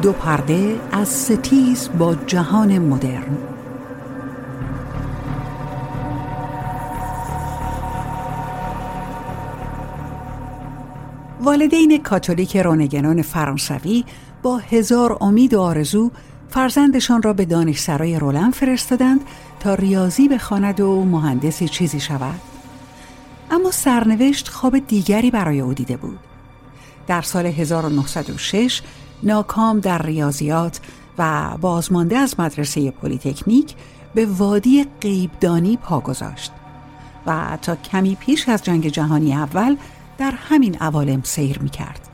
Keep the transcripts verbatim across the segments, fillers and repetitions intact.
دو پرده از ستیز با جهان مدرن. والدین کاتولیک رونگنان فرانسوی با هزار امید و آرزو فرزندشان را به دانشسرای رولن فرستادند تا ریاضی بخواند و مهندسی چیزی شود. اما سرنوشت خواب دیگری برای او دیده بود. در سال هزار و نهصد و شش ناکام در ریاضیات و بازمانده از مدرسه پلی‌تکنیک به وادی غیبدانی پا گذاشت و تا کمی پیش از جنگ جهانی اول در همین عوالم سیر می‌کرد.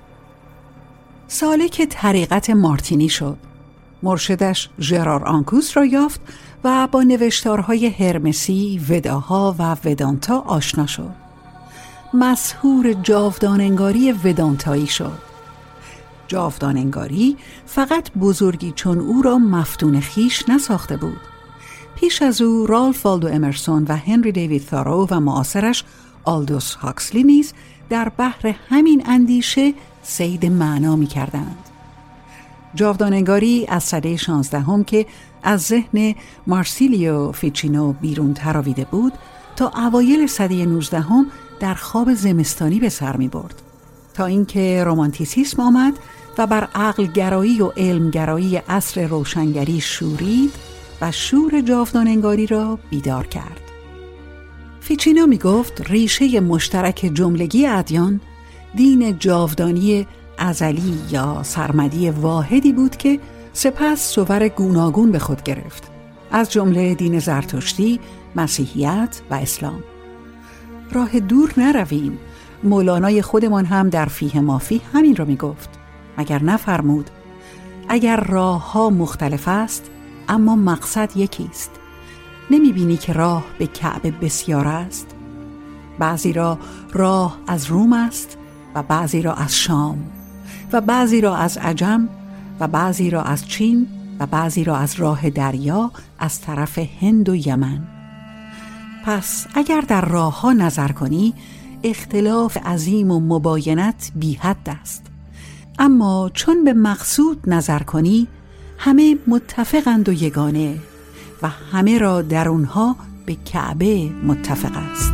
سالک طریقت مارتینی شد. مرشدش ژرار آنکوس را یافت و با نوشتارهای هرمسی، وداها و ودانتا آشنا شد. مسحور جاودان‌انگاری ودانتایی شد. جاودان‌انگاری فقط بزرگی چون او را مفتون خیش نساخته بود. پیش از او رالف والدو امرسون و هنری دیوید ثارو و معاصرش آلدوس هاکسلی نیز در بحر همین اندیشه صید معنا می کردند. جاودان‌انگاری از سده شانزدهم که از ذهن مارسیلیو فیچینو بیرون تراویده بود تا اوایل سده نوزدهم در خواب زمستانی به سر می برد، تا اینکه رمانتیسیسم آمد و بر عقل گرایی و علم گرایی عصر روشنگری شورید و شور جاودان‌انگاری را بیدار کرد. فیچینو می گفت ریشه مشترک جملگی ادیان دین جاودانی ازلی یا سرمدی واحدی بود که سپس صور گوناگون به خود گرفت، از جمله دین زرتشتی، مسیحیت و اسلام. راه دور نرویم، مولانای خودمان هم در فیه مافی همین را می گفت. مگر نفرمود اگر راه ها مختلف است اما مقصد یکی است. نمی بینی که راه به کعبه بسیار است؟ بعضی را راه از روم است و بعضی را از شام و بعضی را از عجم و بعضی را از چین و بعضی را از راه دریا از طرف هند و یمن. پس اگر در راه ها نظر کنی اختلاف عظیم و مباینت بی حد است، اما چون به مقصود نظر کنی همه متفقند و یگانه و همه را در اونها به کعبه متفق است.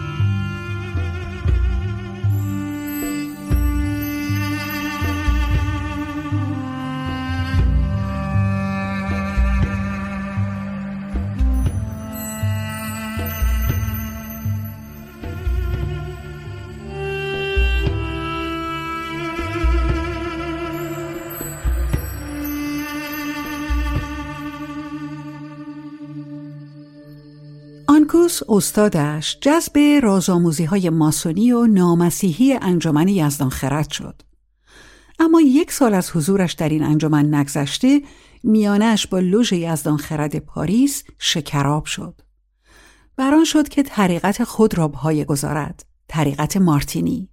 آنکوس استادش جذب رازآموزی‌های ماسونی و نامسیحی انجمن یزدان خرد شد. اما یک سال از حضورش در این انجمن نگذشته میانش با لوژ یزدان خرد پاریس شکراب شد. بران شد که طریقت خود را پایه گذارد، طریقت مارتینی.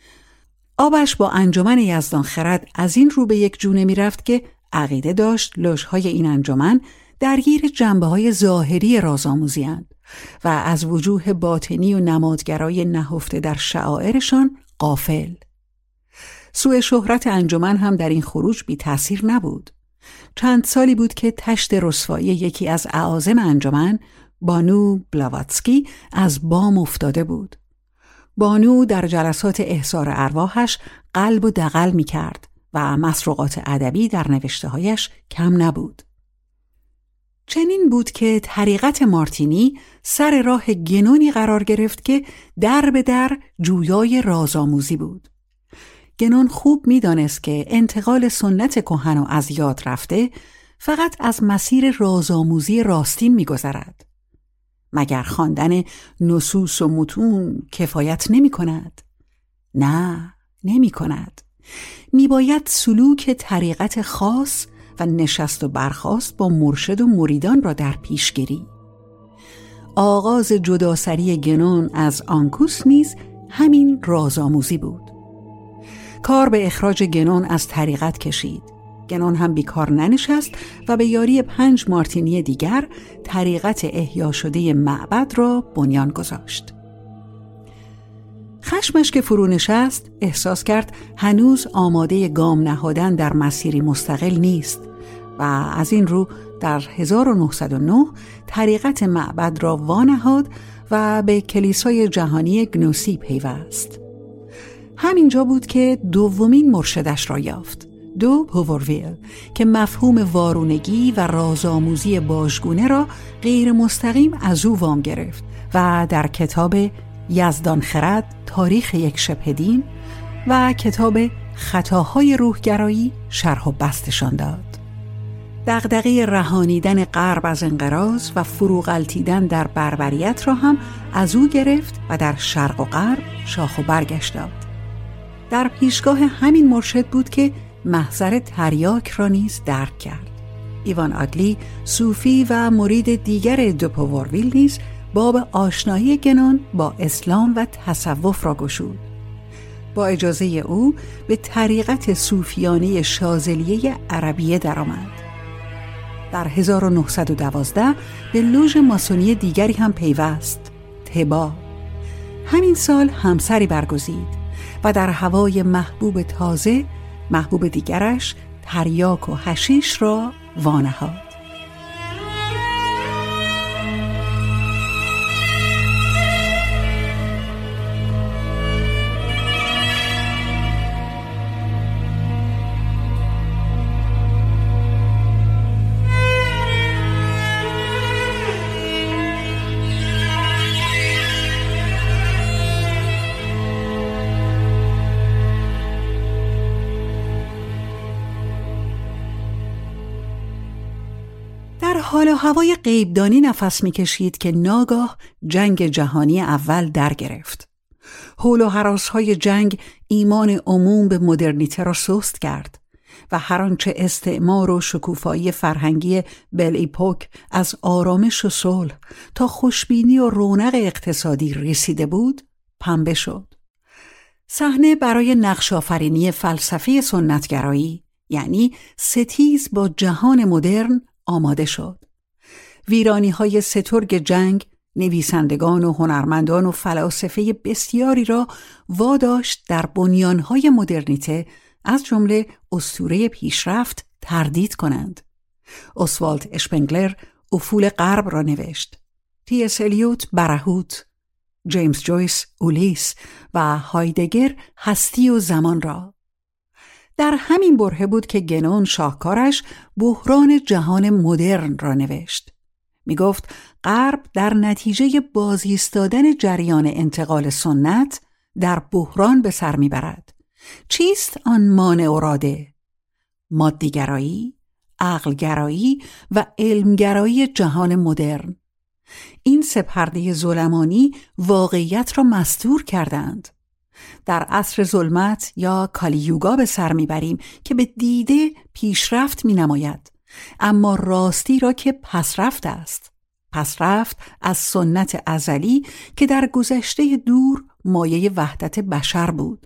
آبش با انجمن یزدان خرد از این رو به یک جونه می رفت که عقیده داشت لوژهای این انجمن درگیر جنبه‌های ظاهری رازآموزی‌اند و از وجوه باطنی و نمادگرای نهفته در شعائرشان غافل. سوء شهرت انجمن هم در این خروج بی تأثیر نبود. چند سالی بود که تشت رسوایی یکی از اعاظم انجمن، بانو بلاواتسکی، از بام افتاده بود. بانو در جلسات احضار ارواحش قلب و دغل می کرد و مسروقات ادبی در نوشته‌هایش کم نبود. چنین بود که طریقت مارتینی سر راه گنونی قرار گرفت که در به در جویای رازآموزی بود. گنون خوب می‌دانست که انتقال سنت کهن و از یاد رفته فقط از مسیر رازآموزی راستین می‌گذرد. مگر خواندن نصوص و متون کفایت نمی‌کند؟ نه، نمی‌کند. می‌باید سلوک طریقت خاص و نشست و برخاست با مرشد و مریدان را در پیش گیری. آغاز جداسری گنون از آنکوس نیز همین رازآموزی بود. کار به اخراج گنون از طریقت کشید. گنون هم بیکار ننشست و به یاری پنج مارتینی دیگر طریقت احیا شده معبد را بنیان گذاشت. خشمش که فرو نشست احساس کرد هنوز آماده گام نهادن در مسیری مستقل نیست و از این رو در هزار و نهصد و نه طریقت معبد را وانهاد و به کلیسای جهانی گنوسی پیوست. همینجا بود که دومین مرشدش را یافت، دو پوورویل، که مفهوم وارونگی و رازآموزی باژگونه را غیر مستقیم از او وام گرفت و در کتاب یزدان خرد تاریخ یک شبه دین و کتاب خطاهای روحگرایی شرح و بستشان داد. دغدغه رهانیدن غرب از انقراض و فرو غلتیدن در بربریت را هم از او گرفت و در شرق و غرب شاخ و برگش داد. در پیشگاه همین مرشد بود که محضر تریاک را نیز درک کرد. ایوان آگلی، صوفی و مرید دیگر دو پوورویل نیز باب آشنایی گنون با اسلام و تصوف را گشود. با اجازه او به طریقت صوفیانه شاذلیه عربیه درآمد. در هزار و نهصد و دوازده به لوژ ماسونی دیگری هم پیوست، تبا. همین سال همسری برگزید و در هوای محبوب تازه محبوب دیگرش تریاک و حشیش را وانهاد. در حال و هوای غیبدانی نفس می‌کشید که ناگاه جنگ جهانی اول در گرفت. حول و هراس‌های جنگ ایمان عموم به مدرنیته را سست کرد و هر آنچه استعمار و شکوفایی فرهنگی بل ایپوک از آرامش و صلح تا خوشبینی و رونق اقتصادی رسیده بود پنبه شد. صحنه برای نقش آفرینی فلسفه سنتگرایی، یعنی ستیز با جهان مدرن، آماده شد. ویرانی‌های سترگ جنگ نویسندگان و هنرمندان و فلاسفه بسیاری را واداشت در بنیان‌های مدرنیته از جمله اسطوره پیشرفت تردید کنند. اوسوالد اشپنگلر افول غرب را نوشت، تی اس الیوت برهوت، جیمز جویس اولیس و هایدگر هستی و زمان را. در همین برهه بود که گنون شاهکارش بحران جهان مدرن را نوشت. می گفت غرب در نتیجه بازایستادن جریان انتقال سنت در بحران به سر می برد. چیست آن مانع و راده؟ مادیگرایی، عقلگرایی و علمگرایی جهان مدرن. این سه پرده ظلمانی واقعیت را مستور کردند. در عصر ظلمت یا کالیوگا به سر میبریم که به دیده پیشرفت می نماید، اما راستی را که پسرفت است. پسرفت از سنت ازلی که در گذشته دور مایه وحدت بشر بود.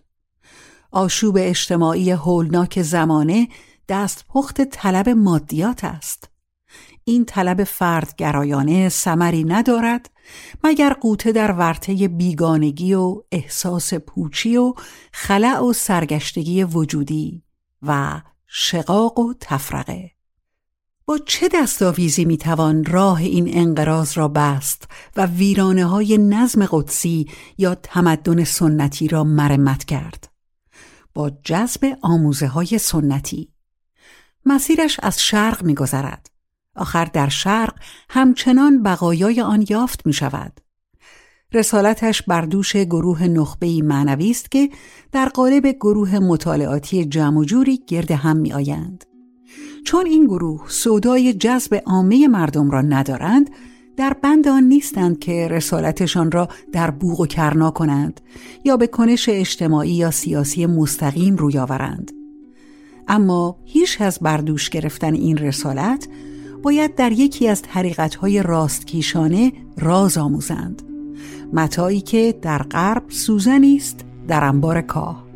آشوب اجتماعی هولناک زمانه دستپخت طلب مادیات است. این طلب فردگرایانه ثمری ندارد مگر غوطه در ورطه بیگانگی و احساس پوچی و خلأ و سرگشتگی وجودی و شقاق و تفرقه. با چه دستاویزی میتوان راه این انقراض را بست و ویرانه های نظم قدسی یا تمدن سنتی را مرمت کرد؟ با جذب آموزه های سنتی. مسیرش از شرق میگذرد. آخر در شرق همچنان بقایای آن یافت می شود. رسالتش بر دوش گروه نخبه‌ای معنوی است که در قالب گروه مطالعاتی جمع و جوری گرد هم می آیند. چون این گروه سودای جذب عامه مردم را ندارند، در بند آن نیستند که رسالتشان را در بوق و کرنا کنند یا به کنش اجتماعی یا سیاسی مستقیم روی آورند. اما هیچ از بردوش گرفتن این رسالت باید در یکی از طریقت‌های راستکیشانه راز آموزند، متاعی که در غرب سوزنی است در انبار کاه.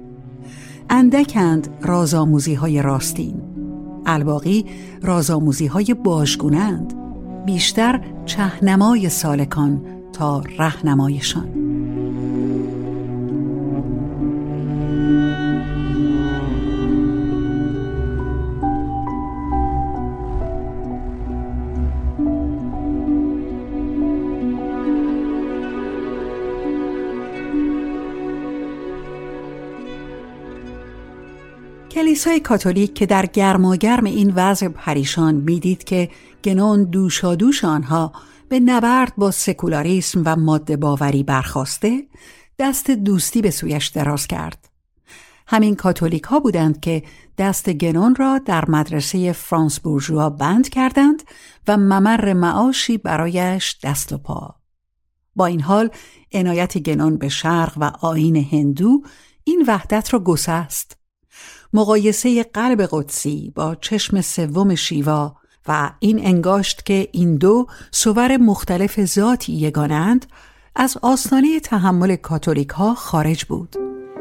اندکند رازآموزی‌های راستین، الباقی رازآموزی‌های باژگونه‌اند، بیشتر چهنمای سالکان تا رهنمایشان. کلیسای کاتولیک که در گرماگرم این وضع پریشان میدید که گنون دوشادوش آنها به نبرد با سکولاریسم و ماده باوری برخاسته، دست دوستی به سویش دراز کرد. همین کاتولیک ها بودند که دست گنون را در مدرسه فرانس بورژوا بند کردند و ممر معاشی برایش دست و پا. با این حال عنایت گنون به شرق و آیین هندو این وحدت را گسست. مقایسه قلب قدسی با چشم سوم شیوا و این انگاشت که این دو صور مختلف ذاتی یگانند از آستانه تحمل کاتولیک ها خارج بود.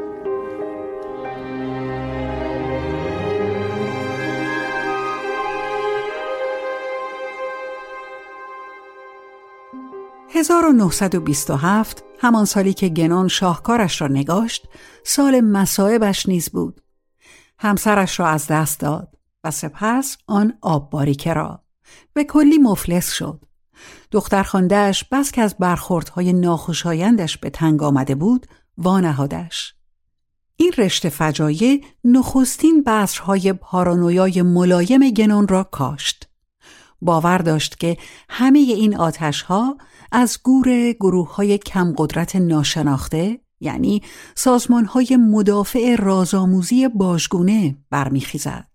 هزار و نهصد و بیست و هفت، همان سالی که گنون شاهکارش را نگاشت، سال مصائبش نیز بود. همسرش را از دست داد و سپس آن آب باریکه را به کلی مفلس شد. دختر خانده‌اش بس که از برخوردهای ناخوشایندش به تنگ آمده بود وانهادش. این رشته فجایع نخستین بذرهای پارانویای ملایم گنون را کاشت. باور داشت که همه این آتش‌ها از گور گروه‌های کم قدرت ناشناخته، یعنی سازمان‌های مدافع رازآموزی باژگونه برمیخیزد.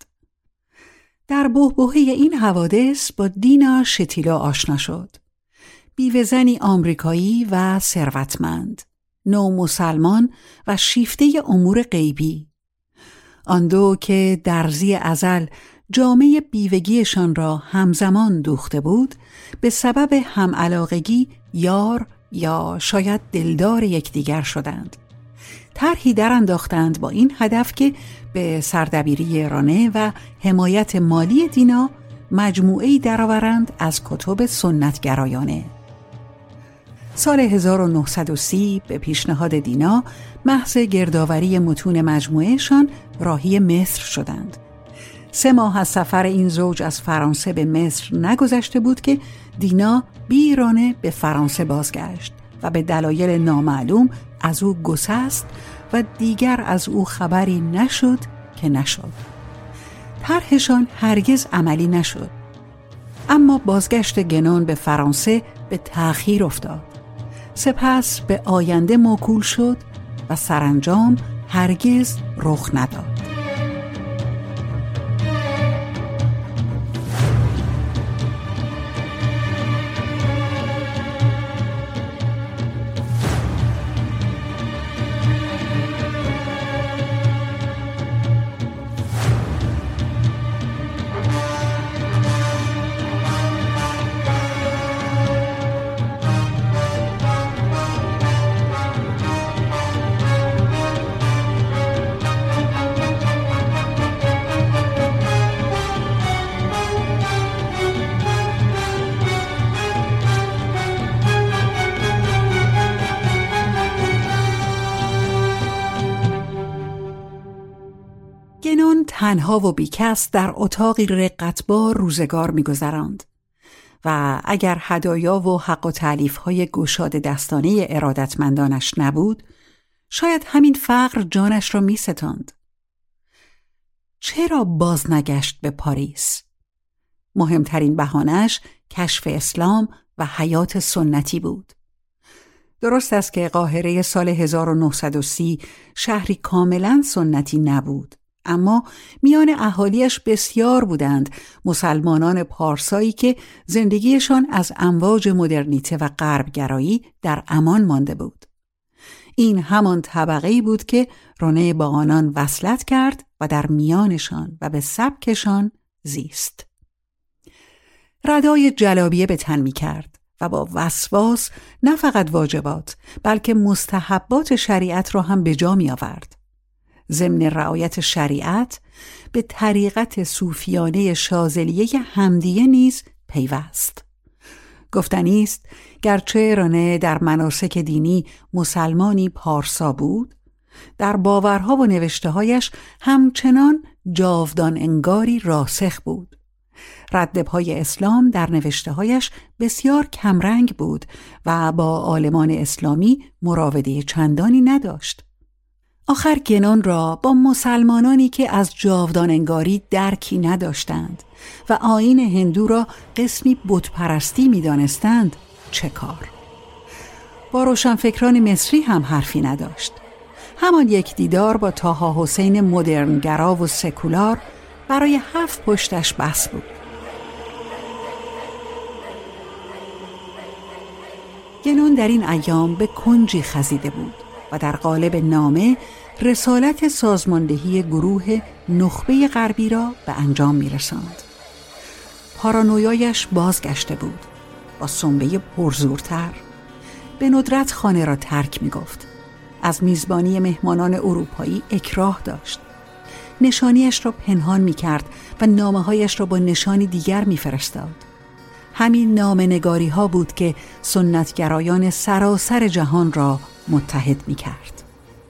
در بحبوحه این حوادث با دینا شتیلا آشنا شد. بیوه‌زنی آمریکایی و ثروتمند، نو مسلمان و شیفته امور غیبی. آن دو که درزی ازل جامعه بیوگیشان را همزمان دوخته بود، به سبب همعلاقگی یار یا شاید دلدار یکدیگر شدند. طرحی در انداختند با این هدف که به سردبیری رانه و حمایت مالی دینا مجموعه‌ای درآورند از کتب سنتگرایانه. سال هزار و نهصد و سی به پیشنهاد دینا محض گردآوری متون مجموعهشان راهی مصر شدند. سه ماه از سفر این زوج از فرانسه به مصر نگذشته بود که دینا بیرانه به فرانسه بازگشت و به دلایل نامعلوم از او گسست و دیگر از او خبری نشد که نشد. طرحشان هرگز عملی نشد. اما بازگشت گنون به فرانسه به تأخیر افتاد. سپس به آینده موکول شد و سرانجام هرگز رخ نداد. گنون تنها و بیکس در اتاقی رقتبار روزگار می‌گذراند و اگر هدایا و حق و تعلیف‌های گشاد دستانه ارادتمندانش نبود، شاید همین فقر جانش را می‌ستاند. چرا باز نگشت به پاریس؟ مهمترین بهانه‌اش کشف اسلام و حیات سنتی بود. درست است که قاهره سال هزار و نهصد و سی شهری کاملاً سنتی نبود، اما میان اهالیش بسیار بودند مسلمانان پارسایی که زندگیشان از امواج مدرنیته و غربگرایی در امان مانده بود. این همان طبقه‌ای بود که رونه با آنان وصلت کرد و در میانشان و به سبکشان زیست. ردای جلابیه به تن می کرد و با وسواس نه فقط واجبات بلکه مستحبات شریعت را هم به جا می آورد. ضمن رعایت شریعت به طریقت صوفیانه شاذلیه حمدیه نیز پیوست. گفتنی است گرچه رانه در مناسک دینی مسلمانی پارسا بود، در باورها و نوشته‌هایش همچنان جاودان انگاری راسخ بود. ردپای اسلام در نوشته‌هایش بسیار کمرنگ بود و با عالمان اسلامی مراوده چندانی نداشت. آخر گنون را با مسلمانانی که از جاودان انگاری درکی نداشتند و آیین هندو را قسمی بتپرستی می دانستند چه کار؟ با روشنفکران مصری هم حرفی نداشت. همان یک دیدار با طاها حسین مدرنگرا و سکولار برای هفت پشتش بس بود. گنون در این ایام به کنجی خزیده بود و در قالب نامه رسالت سازماندهی گروه نخبه غربی را به انجام می رساند. پارانویایش بازگشته بود. با سنبه پرزورتر به ندرت خانه را ترک می گفت. از میزبانی مهمانان اروپایی اکراه داشت. نشانیش را پنهان می کرد و نامه‌هایش را با نشانی دیگر می فرستاد. همین نامه‌نگاری ها بود که سنتگرایان سراسر جهان را متحد می کرد.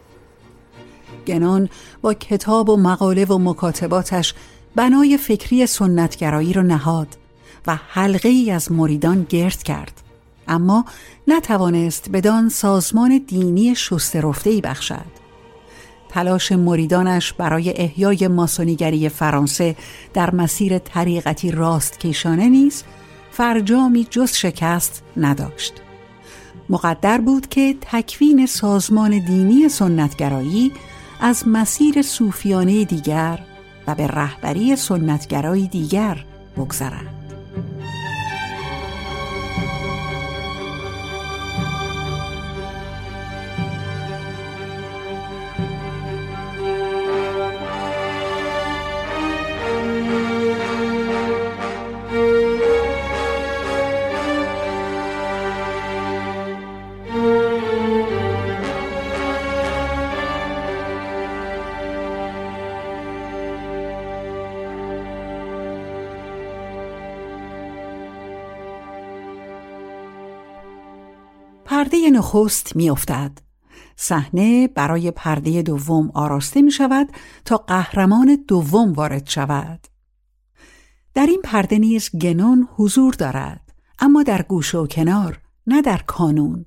گنون با کتاب و مقاله و مکاتباتش بنای فکری سنتگرایی را نهاد و حلقه‌ای از مریدان گرد کرد، اما نتوانست بدان سازمان دینی شسته رفته‌ای بخشد. تلاش مریدانش برای احیای ماسونیگری فرانسه در مسیر طریقتی راستکیشانه نیز فرجامی جز شکست نداشت. مقدر بود که تکوین سازمان دینی سنتگرایی از مسیر صوفیانه دیگر و به رهبری سنتگرایی دیگر بگذرد. پرده نخست می افتد. صحنه برای پرده دوم آراسته می شود تا قهرمان دوم وارد شود. در این پرده نیز گنون حضور دارد، اما در گوشه و کنار، نه در کانون.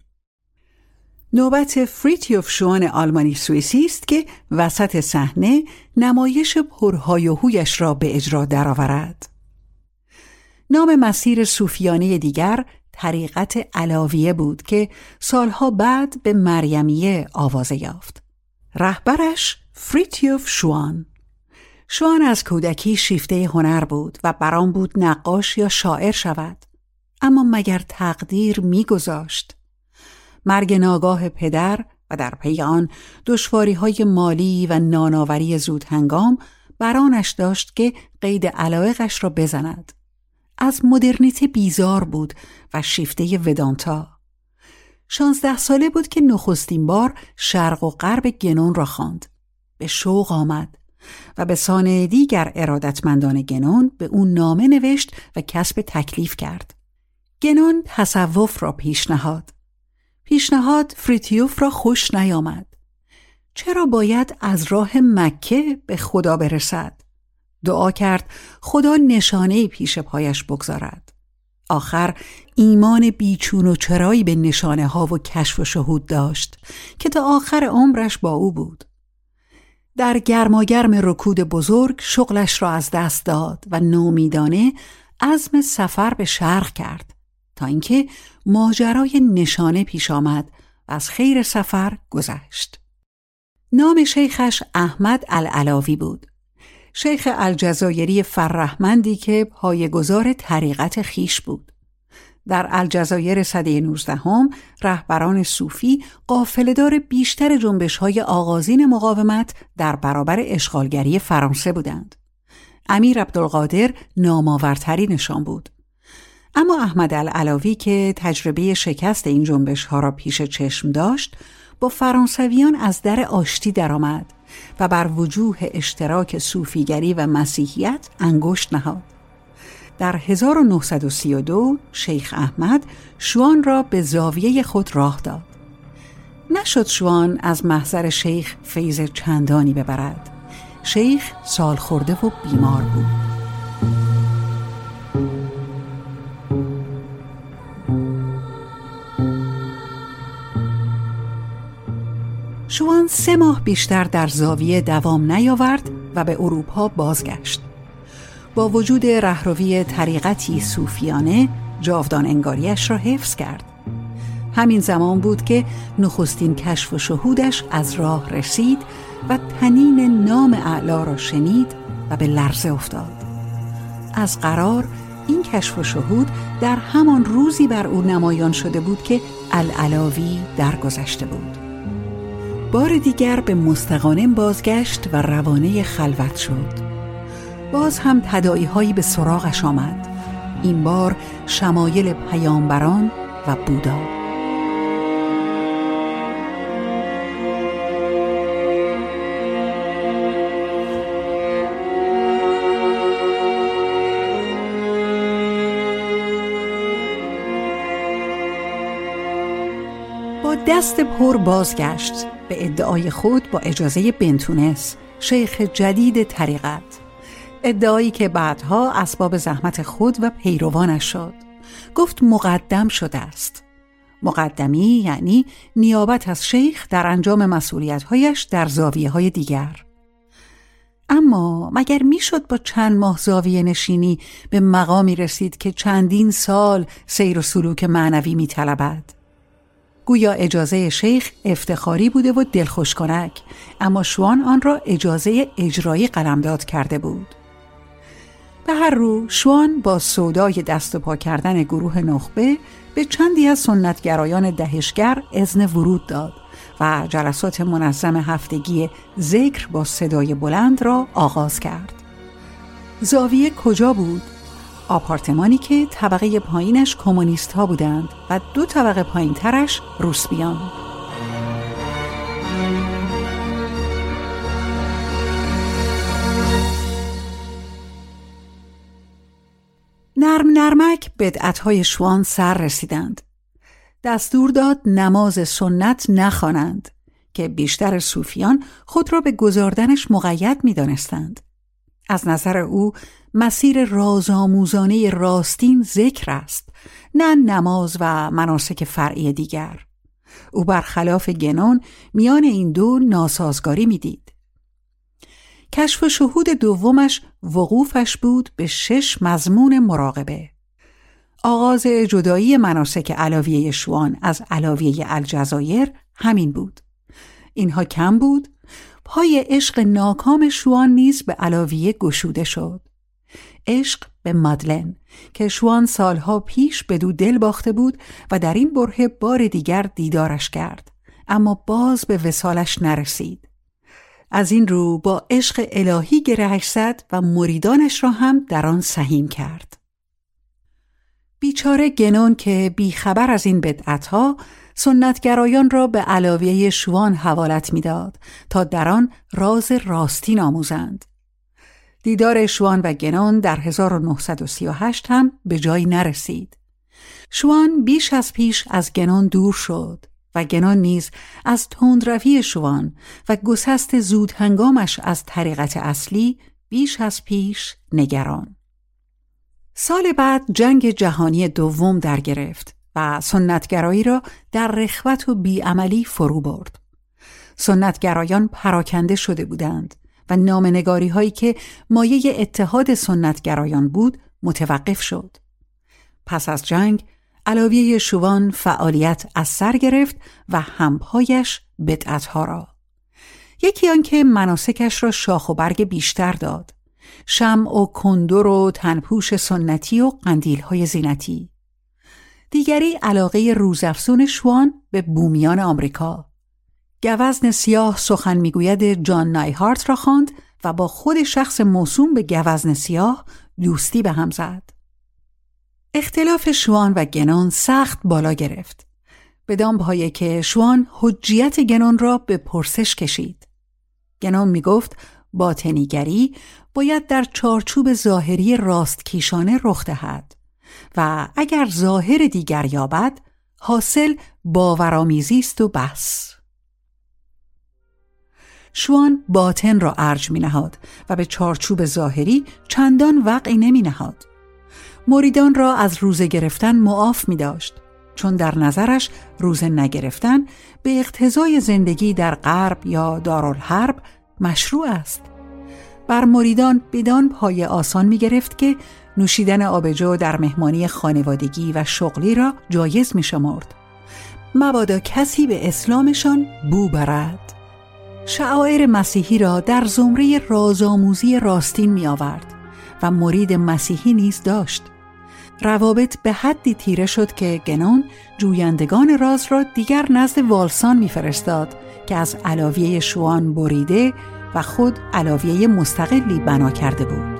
نوبت فریتیوف شوان آلمانی سوئیسی است که وسط صحنه نمایش پرهای و هویش را به اجرا درآورد. نام مسیر صوفیانه دیگر طریقت علاویه بود که سالها بعد به مریمیه آوازه یافت. رهبرش فریتیوف شوان. شوان از کودکی شیفته هنر بود و برام بود نقاش یا شاعر شود، اما مگر تقدیر می‌گذاشت؟ مرگ ناگاه پدر و در پی آن دشواری‌های مالی و نانآوری زود هنگام برانش داشت که قید علایقش را بزند. از مدرنیته بیزار بود و شیفته ودانتا. شانزده ساله بود که نخستین بار شرق و غرب گنون را خواند. به شوق آمد و به سان دیگر ارادتمندان گنون به اون نامه نوشت و کسب تکلیف کرد. گنون تصوف را پیشنهاد. پیشنهاد فریتیوف را خوش نیامد. چرا باید از راه مکه به خدا برسد؟ دعا کرد خدا نشانه‌ای پیش پایش بگذارد. آخر ایمان بیچون و چرایی به نشانه ها و کشف و شهود داشت که تا آخر عمرش با او بود. در گرماگرم رکود بزرگ شغلش را از دست داد و نومیدانه عزم سفر به شرق کرد تا اینکه ماجرای نشانه پیش آمد و از خیر سفر گذشت. نام شیخش احمد العلاوی بود. شیخ الجزایری فرهمندی که پایه‌گذار طریقت خیش بود. در الجزایر سده نوزدهم رهبران صوفی قافله‌دار بیشتر جنبش‌های آغازین مقاومت در برابر اشغالگری فرانسه بودند. امیر عبدالقادر نامآورترینشان بود. اما احمد العلاوی که تجربه شکست این جنبش‌ها را پیش چشم داشت، با فرانسویان از در آشتی درآمد و بر وجوه اشتراک صوفیگری و مسیحیت انگشت نهاد. در هزار و نهصد و سی و دو شیخ احمد شوان را به زاویه خود راه داد. نشد شوان از محضر شیخ فیض چندانی ببرد. شیخ سال خورده و بیمار بود. شوان شوان سه ماه بیشتر در زاویه دوام نیاورد و به اروپا بازگشت. با وجود رهروی طریقتی صوفیانه جاودان انگاریش را حفظ کرد. همین زمان بود که نخستین کشف و شهودش از راه رسید و طنین نام اعلی را شنید و به لرزه افتاد. از قرار این کشف و شهود در همان روزی بر او نمایان شده بود که العلاوی درگذشته بود. بار دیگر به مستغانم بازگشت و روانه خلوت شد. باز هم تداعی‌هایی به سراغش آمد. این بار شمایل پیامبران و بودا. با دست پر بازگشت به ادعای خود با اجازه بنتونس، شیخ جدید طریقت، ادعایی که بعدها اسباب زحمت خود و پیروانش شد. گفت مقدم شده است. مقدمی یعنی نیابت از شیخ در انجام مسئولیت‌هایش در زاویه‌های دیگر. اما مگر میشد با چند ماه زاویه نشینی به مقامی رسید که چندین سال سیر و سلوک معنوی می‌طلبد؟ گویا اجازه شیخ افتخاری بوده و دلخوش کنک، اما شوان آن را اجازه اجرایی قلمداد کرده بود. به هر رو شوان با سودای دست و پا کردن گروه نخبه به چندی از سنتگرایان دهشگر اذن ورود داد و جلسات منظم هفتگی ذکر با صدای بلند را آغاز کرد. زاویه کجا بود؟ آپارتمانی که طبقه پایینش کمونیست ها بودند و دو طبقه پایین ترش روسبیان. نرم نرمک بدعت‌های شوان سر رسیدند. دستور داد نماز سنت نخوانند که بیشتر صوفیان خود را به گزاردنش مقید می‌دانستند. از نظر او مسیر رازآموزانه راستین ذکر است، نه نماز و مناسک فرعی دیگر. او برخلاف گنون میان این دو ناسازگاری می‌دید. کشف و شهود دومش وقوفش بود به شش مضمون مراقبه. آغاز جدایی مناسک علاویه شوان از علاویه الجزایر همین بود. اینها کم بود، پای عشق ناکام شوان نیز به علاویه گشوده شد. عشق به مادلن که شوان سالها پیش بدو دل باخته بود و در این برهه بار دیگر دیدارش کرد، اما باز به وصالش نرسید. از این رو با عشق الهی گرهش زد و مریدانش را هم در آن سهیم کرد. بیچاره گنون که بیخبر از این بدعتها سنتگرایان را به علاویه شوان حوالت می‌داد تا در آن راز راستین آموزند. دیدار شوان و گنون در هزار و نهصد و سی و هشت هم به جایی نرسید. شوان بیش از پیش از گنون دور شد و گنون نیز از تندروی شوان و گسست زود هنگامش از طریقت اصلی بیش از پیش نگران. سال بعد جنگ جهانی دوم در گرفت و سنتگرایی را در رخوت و بیعملی فرو برد. سنتگرایان پراکنده شده بودند و نامنگاری هایی که مایه اتحاد سنتگرایان بود متوقف شد. پس از جنگ علاویه شوان فعالیت از سر گرفت و همپایش بدعتها را. یکی آن که مناسکش را شاخ و برگ بیشتر داد، شمع و کندر و تنپوش سنتی و قندیل‌های زینتی. دیگری علاقه روزافزون شوان به بومیان آمریکا. گوزن سیاه سخن میگوید جان نایهارت را خواند و با خود شخص موسوم به گوزن سیاه دوستی به هم زد. اختلاف شوان و گنون سخت بالا گرفت، بدان پایه که شوان حجیت گنون را به پرسش کشید. گنون می گفت باطنیگری باید در چارچوب ظاهری راستکیشانه رخ دهد و اگر ظاهر دیگر یابد حاصل باورآمیزی است و بس. شوان باطن را ارج می نهاد و به چارچوب ظاهری چندان وقعی نمی نهاد. مریدان را از روزه گرفتن معاف می داشت. چون در نظرش روزه نگرفتن به اقتضای زندگی در غرب یا دارالحرب مشروع است. بر مریدان بدان پایه آسان می گرفت که نوشیدن آبجو در مهمانی خانوادگی و شغلی را جایز می شمرد، مبادا کسی به اسلامشان بو برد. شعائر مسیحی را در زمره رازآموزی راستین می آورد و مرید مسیحی نیز داشت. روابط به حدی تیره شد که گنون جویندگان راز را دیگر نزد والسان می فرستاد که از علاویه شوان بریده و خود علاویه مستقلی بنا کرده بود.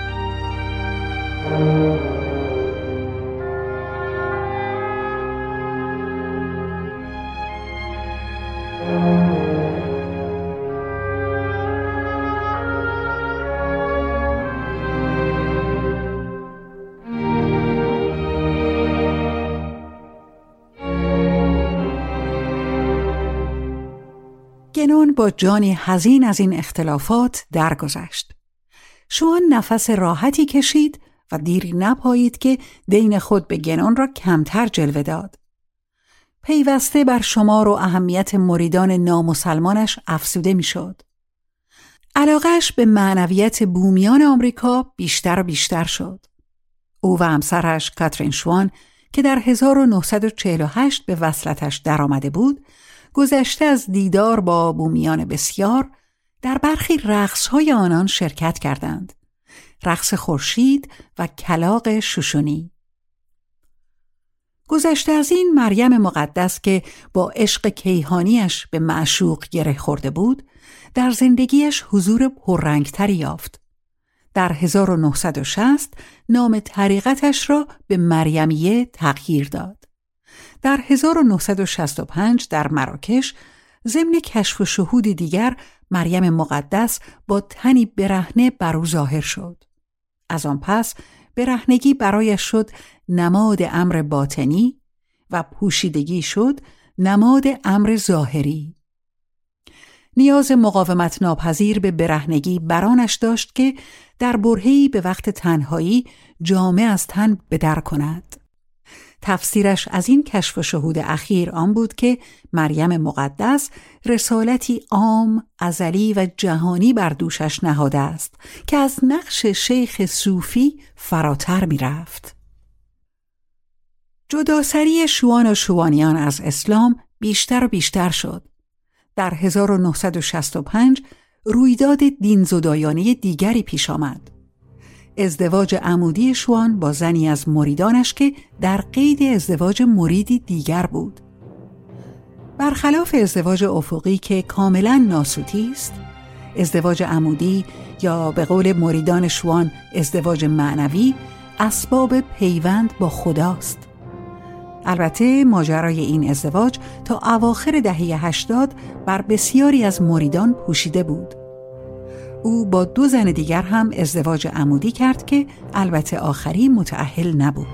گنون با جانی حزین از این اختلافات درگذشت. شوان نفس راحتی کشید و دیری نپایید که دین خود به گنون را کمتر جلوه داد. پیوسته بر شمار و اهمیت مریدان نامسلمانش افزوده میشد. علاقه‌اش به معنویت بومیان آمریکا بیشتر و بیشتر شد. او و همسرش کاترین شوان که در هزار و نهصد و چهل و هشت به وصلتش درآمده بود، گذشته از دیدار با بومیان بسیار در برخی رقص‌های آنان شرکت کردند. رقص خورشید و کلاغ شوشونی. گذشته از این مریم مقدس که با عشق کیهانیش به معشوق گره خورده بود، در زندگیش حضور پررنگتری یافت. در هزار و نهصد و شصت نام طریقتش را به مریمیه تغییر داد. در هزار و نهصد و شصت و پنج در مراکش ضمن کشف و شهود دیگر مریم مقدس با تنی برهنه بر او ظاهر شد. از آن پس برهنگی برایش شد نماد امر باطنی و پوشیدگی شد نماد امر ظاهری. نیاز مقاومت ناپذیر به برهنگی برانش داشت که در برهه‌ای به وقت تنهایی جامه از تن به در کند. تفسیرش از این کشف و شهود اخیر آن بود که مریم مقدس رسالتی عام، ازلی و جهانی بر دوشش نهاده است که از نقش شیخ صوفی فراتر می رفت. جداسری شوان و شوانیان از اسلام بیشتر و بیشتر شد. در هزار و نهصد و شصت و پنج رویداد دین‌زدایانه دیگری پیش آمد. ازدواج عمودی شوان با زنی از مریدانش که در قید ازدواج مریدی دیگر بود. برخلاف ازدواج افقی که کاملا ناسوتی است، ازدواج عمودی یا به قول مریدان شوان ازدواج معنوی اسباب پیوند با خداست. البته ماجرای این ازدواج تا اواخر دهه هشتاد بر بسیاری از مریدان پوشیده بود. او با دو زن دیگر هم ازدواج عمودی کرد که البته آخری متأهل نبود.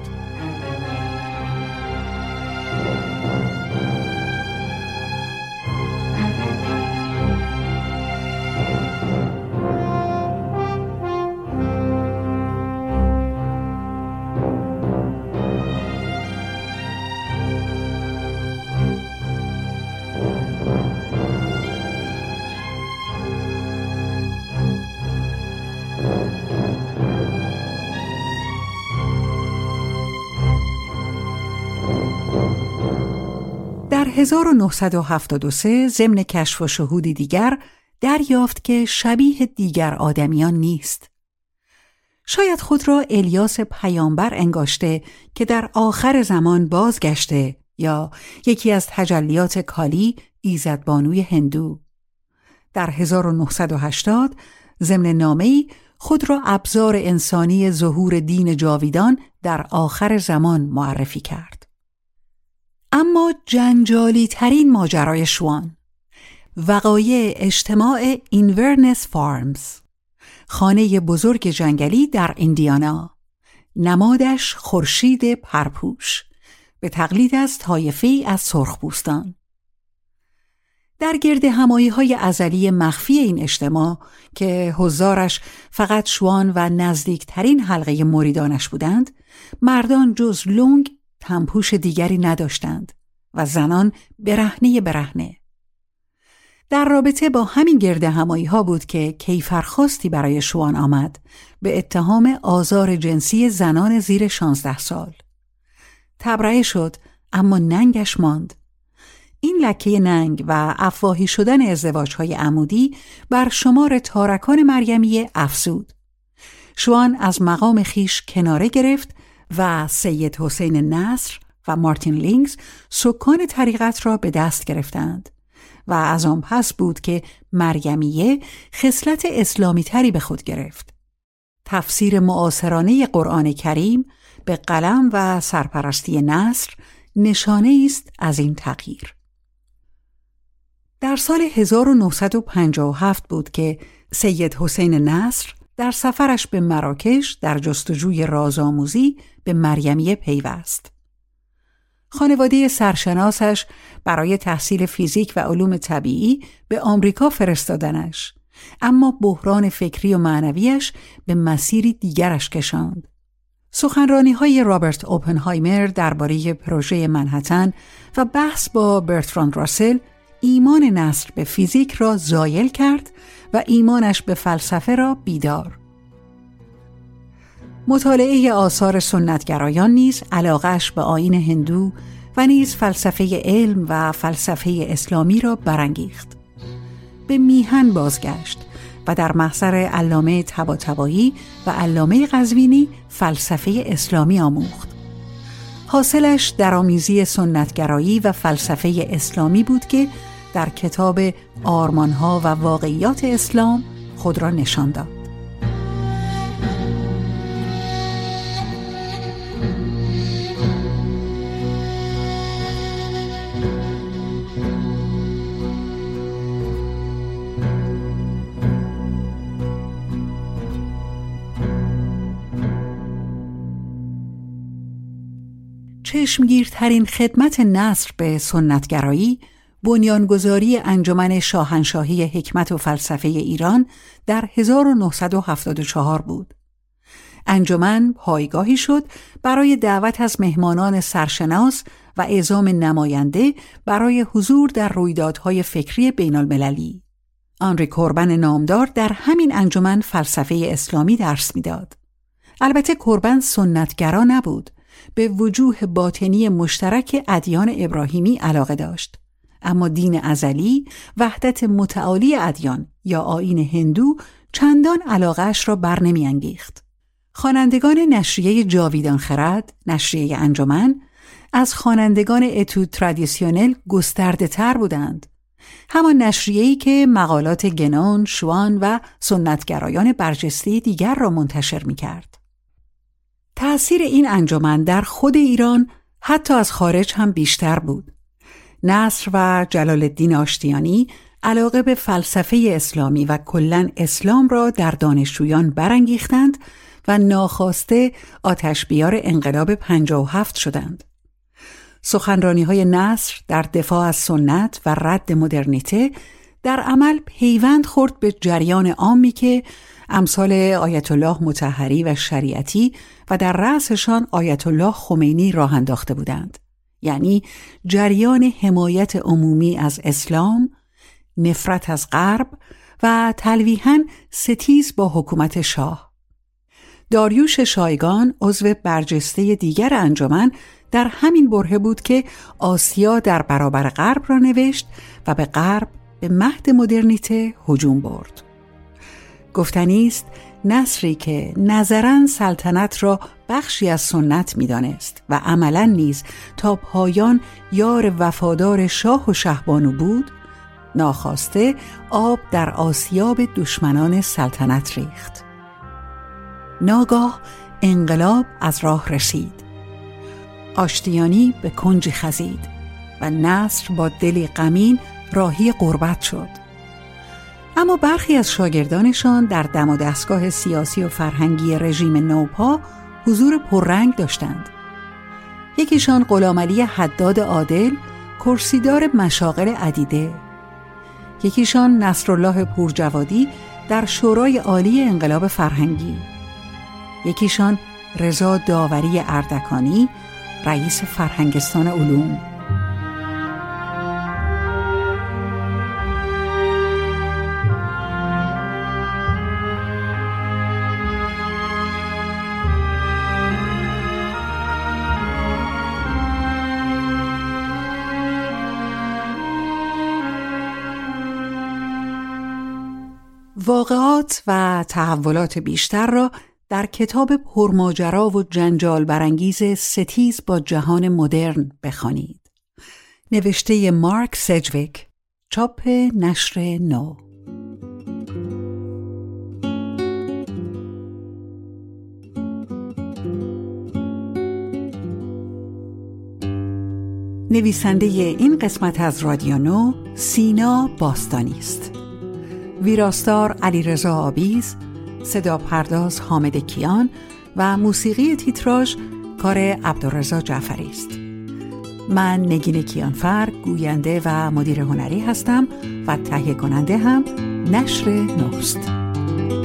در هزار و نهصد و هفتاد و سه ضمن کشف و شهودی دیگر دریافت که شبیه دیگر آدمیان نیست. شاید خود را الیاس پیامبر انگاشته که در آخر زمان بازگشته یا یکی از تجلیات کالی ایزدبانوی هندو. در هزار و نهصد و هشتاد ضمن نامه‌ای خود را ابزار انسانی ظهور دین جاویدان در آخر زمان معرفی کرد. اما جنجالی ترین ماجرای شوان، وقایع اجتماع اینورنس فارمز، خانه بزرگ جنگلی در ایندیانا، نمادش خورشید پرپوش، به تقلید از طایفه‌ای از سرخپوستان. در گرد همایی‌های ازلی مخفی این اجتماع که حضارش فقط شوان و نزدیکترین حلقه مریدانش بودند، مردان جز لونگ تنپوش دیگری نداشتند و زنان برهنه برهنه. در رابطه با همین گرد همایی ها بود که کیفرخواستی برای شوان آمد به اتهام آزار جنسی زنان زیر شانزده سال. تبرئه شد اما ننگش ماند. این لکه ننگ و افواهی شدن ازدواج‌های عمودی بر شمار تارکان مریمیه افزود. شوان از مقام خیش کناره گرفت و سید حسین نصر و مارتین لینگز سکان طریقت را به دست گرفتند و از آن پس بود که مریمیه خصلت اسلامی تری به خود گرفت. تفسیر معاصرانه قرآن کریم به قلم و سرپرستی نصر نشانه است از این تغییر. در سال هزار و نهصد و پنجاه و هفت بود که سید حسین نصر در سفرش به مراکش در جستجوی رازآموزی به مریمیه پیوست. خانواده سرشناسش برای تحصیل فیزیک و علوم طبیعی به آمریکا فرستادنش، اما بحران فکری و معنویش به مسیری دیگرش کشاند. سخنرانی‌های رابرت اوپنهایمر درباره پروژه منهتن و بحث با برتراند راسل ایمان نصر به فیزیک را زایل کرد و ایمانش به فلسفه را بیدار. مطالعه آثار سنتگرایان نیز علاقه‌اش به آیین هندو و نیز فلسفه علم و فلسفه اسلامی را برانگیخت. به میهن بازگشت و در محضر علامه طباطبایی و علامه قزوینی فلسفه اسلامی آموخت. حاصلش درآمیزی سنتگرایی و فلسفه اسلامی بود که در کتاب آرمانها و واقعیات اسلام خود را نشان داد. چشمگیرترین خدمت نصر به سنتگرایی بنیانگذاری انجمن شاهنشاهی حکمت و فلسفه ایران در هزار و نهصد و هفتاد و چهار بود. انجمن پایگاهی شد برای دعوت از مهمانان سرشناس و اعزام نماینده برای حضور در رویدادهای فکری بین المللی. آنری کوربن نامدار در همین انجمن فلسفه اسلامی درس میداد. البته کوربن سنتگرا نبود، به وجوه باطنی مشترک ادیان ابراهیمی علاقه داشت، اما دین ازلی، وحدت متعالی ادیان یا آیین هندو چندان علاقه‌اش را بر نمی انگیخت. خوانندگان نشریه جاویدان خرد، نشریه انجمن، از خوانندگان اتود ترادیسیونل گسترده تر بودند. همان نشریه‌ای که مقالات گنون، شوان و سنتگرایان برجسته دیگر را منتشر می کرد. تأثیر این انجمن در خود ایران حتی از خارج هم بیشتر بود. نصر و جلال الدین آشتیانی علاقه به فلسفه اسلامی و کلاً اسلام را در دانشجویان برانگیختند و ناخواسته آتش‌بیار انقلاب پنجاه و هفت شدند. سخنرانی‌های نصر در دفاع از سنت و رد مدرنیته در عمل پیوند خورد به جریان عامی که امثال آیت الله مطهری و شریعتی و در رأسشان آیت الله خمینی راه انداخته بودند، یعنی جریان حمایت عمومی از اسلام، نفرت از غرب و تلویحاً ستیز با حکومت شاه. داریوش شایگان عضو برجسته دیگر انجمن در همین برهه بود که آسیا در برابر غرب را نوشت و به غرب به مهد مدرنیته هجوم برد. گفتنی است نصری که نظراً سلطنت را بخشی از سنت می‌دانست و عملاً نیز تا پایان یار وفادار شاه و شهبانو بود، ناخواسته آب در آسیاب دشمنان سلطنت ریخت. ناگاه انقلاب از راه رسید. آشتیانی به کنجی خزید و نصر با دلی غمین راهی غربت شد. اما برخی از شاگردانشان در دم و دستگاه سیاسی و فرهنگی رژیم نوپا حضور پررنگ داشتند. یکیشان غلامعلی حداد عادل، کرسیدار مشاغل عدیده. یکیشان نصرالله پورجوادی در شورای عالی انقلاب فرهنگی. یکیشان رضا داوری اردکانی، رئیس فرهنگستان علوم. واقعات و تحولات بیشتر را در کتاب پرماجرا و جنجال برانگیز ستیز با جهان مدرن بخوانید. نوشته مارک سجویک، چاپ نشر نو. نویسنده این قسمت از رادیو نو سینا باستانی است. ویراستار علیرضا آبیز، صدا پرداز حامد کیان و موسیقی تیتراژ کار عبدالرضا جعفری است. من نگین کیانفر گوینده و مدیر هنری هستم و تهیه کننده هم نشر نوست.